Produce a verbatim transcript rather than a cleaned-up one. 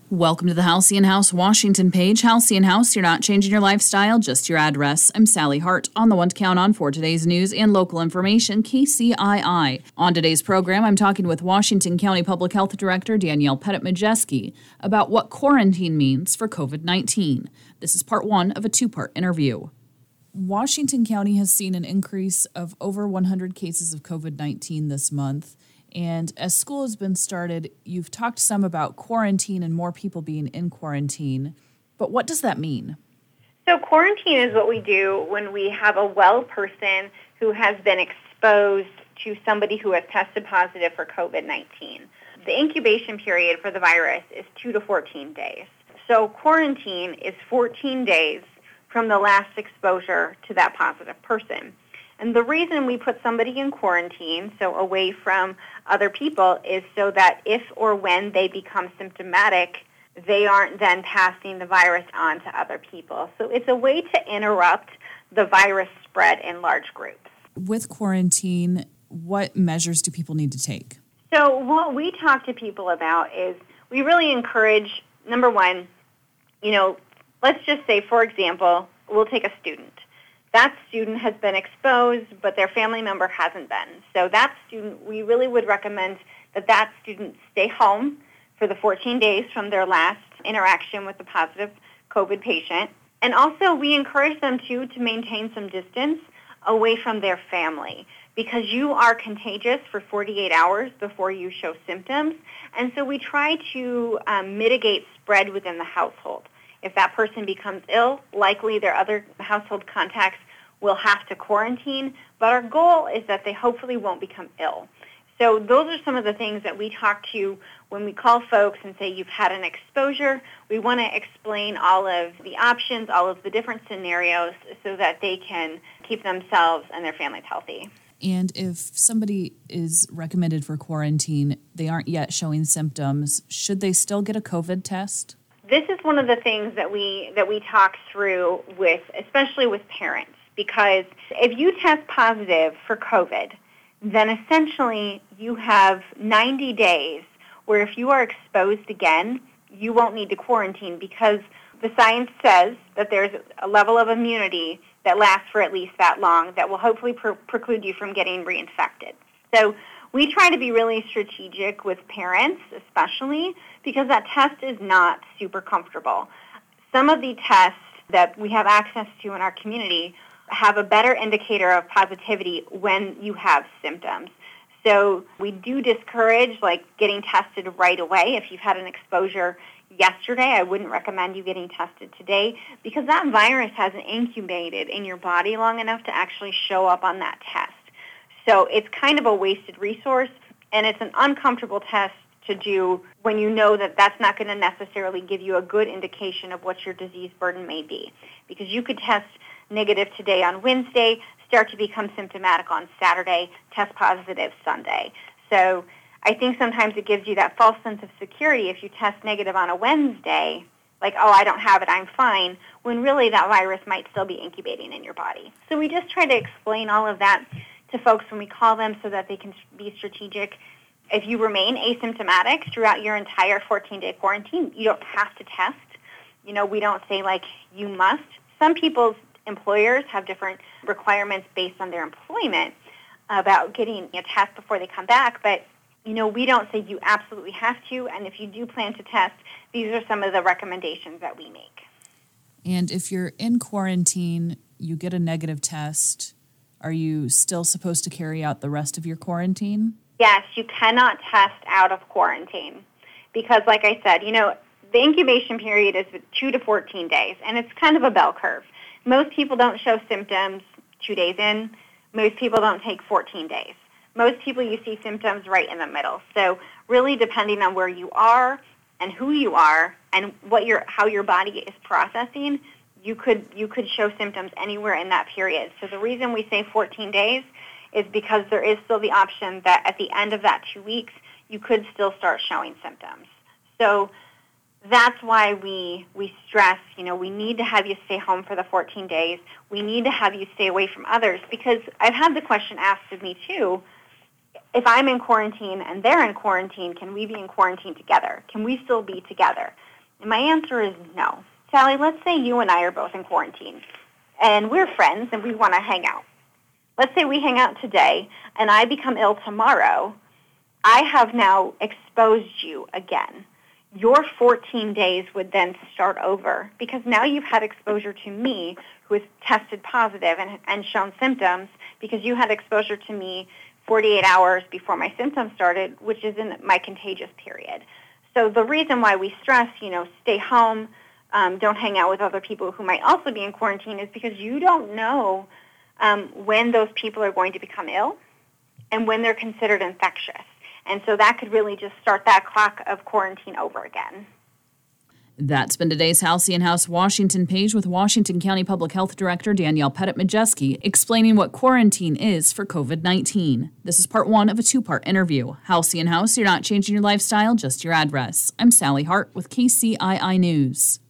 Welcome to the Halcyon House Washington page. Halcyon House, you're not changing your lifestyle, just your address. I'm Sally Hart, on the one to count on for today's news and local information, K C I I. On today's program, I'm talking with Washington County Public Health Director Danielle Pettit-Majeski about what quarantine means for covid nineteen. This is part one of a two-part interview. Washington County has seen an increase of over one hundred cases of covid nineteen this month. And as school has been started, you've talked some about quarantine and more people being in quarantine. But what does that mean? So quarantine is what we do when we have a well person who has been exposed to somebody who has tested positive for covid nineteen. The incubation period for the virus is two to fourteen days. So quarantine is fourteen days from the last exposure to that positive person. And the reason we put somebody in quarantine, so away from other people, is so that if or when they become symptomatic, they aren't then passing the virus on to other people. So it's a way to interrupt the virus spread in large groups. With quarantine, what measures do people need to take? So what we talk to people about is we really encourage, number one, you know, let's just say, for example, we'll take a student. That student has been exposed, but their family member hasn't been. So that student, we really would recommend that that student stay home for the fourteen days from their last interaction with the positive COVID patient. And also we encourage them too to maintain some distance away from their family because you are contagious for forty-eight hours before you show symptoms. And so we try to um, mitigate spread within the household. If that person becomes ill, likely their other household contacts will have to quarantine, but our goal is that they hopefully won't become ill. So those are some of the things that we talk to when we call folks and say you've had an exposure. We want to explain all of the options, all of the different scenarios so that they can keep themselves and their families healthy. And if somebody is recommended for quarantine, they aren't yet showing symptoms, should they still get a COVID test? This is one of the things that we that we talk through with, especially with parents, because if you test positive for COVID, then essentially you have ninety days where if you are exposed again, you won't need to quarantine because the science says that there's a level of immunity that lasts for at least that long that will hopefully pre- preclude you from getting reinfected. So we try to be really strategic with parents, especially, because that test is not super comfortable. Some of the tests that we have access to in our community have a better indicator of positivity when you have symptoms. So we do discourage, like, getting tested right away. If you've had an exposure yesterday, I wouldn't recommend you getting tested today because that virus hasn't incubated in your body long enough to actually show up on that test. So it's kind of a wasted resource, and it's an uncomfortable test to do when you know that that's not going to necessarily give you a good indication of what your disease burden may be. Because you could test negative today on Wednesday, start to become symptomatic on Saturday, test positive Sunday. So I think sometimes it gives you that false sense of security if you test negative on a Wednesday, like, oh, I don't have it, I'm fine, when really that virus might still be incubating in your body. So we just try to explain all of that to folks when we call them so that they can be strategic. If you remain asymptomatic throughout your entire fourteen-day quarantine, you don't have to test. You know, we don't say, like, you must. Some people's employers have different requirements based on their employment about getting a test before they come back, but, you know, we don't say you absolutely have to, and if you do plan to test, these are some of the recommendations that we make. And if you're in quarantine, you get a negative test, are you still supposed to carry out the rest of your quarantine? Yes, you cannot test out of quarantine because, like I said, you know, the incubation period is two to fourteen days, and it's kind of a bell curve. Most people don't show symptoms two days in. Most people don't take fourteen days. Most people, you see symptoms right in the middle. So really depending on where you are and who you are and what your how your body is processing, you could you could show symptoms anywhere in that period. So the reason we say fourteen days is because there is still the option that at the end of that two weeks, you could still start showing symptoms. So that's why we we stress, you know, we need to have you stay home for the fourteen days. We need to have you stay away from others because I've had the question asked of me too, if I'm in quarantine and they're in quarantine, can we be in quarantine together? Can we still be together? And my answer is no. Sally, let's say you and I are both in quarantine, and we're friends, and we want to hang out. Let's say we hang out today, and I become ill tomorrow. I have now exposed you again. Your fourteen days would then start over because now you've had exposure to me who has tested positive and, and shown symptoms because you had exposure to me forty-eight hours before my symptoms started, which is in my contagious period. So the reason why we stress, you know, stay home, um, don't hang out with other people who might also be in quarantine is because you don't know um, when those people are going to become ill and when they're considered infectious. And so that could really just start that clock of quarantine over again. That's been today's Halcyon House Washington page with Washington County Public Health Director Danielle Pettit-Majeski explaining what quarantine is for covid nineteen. This is part one of a two-part interview. Halcyon House, you're not changing your lifestyle, just your address. I'm Sally Hart with K C I I News.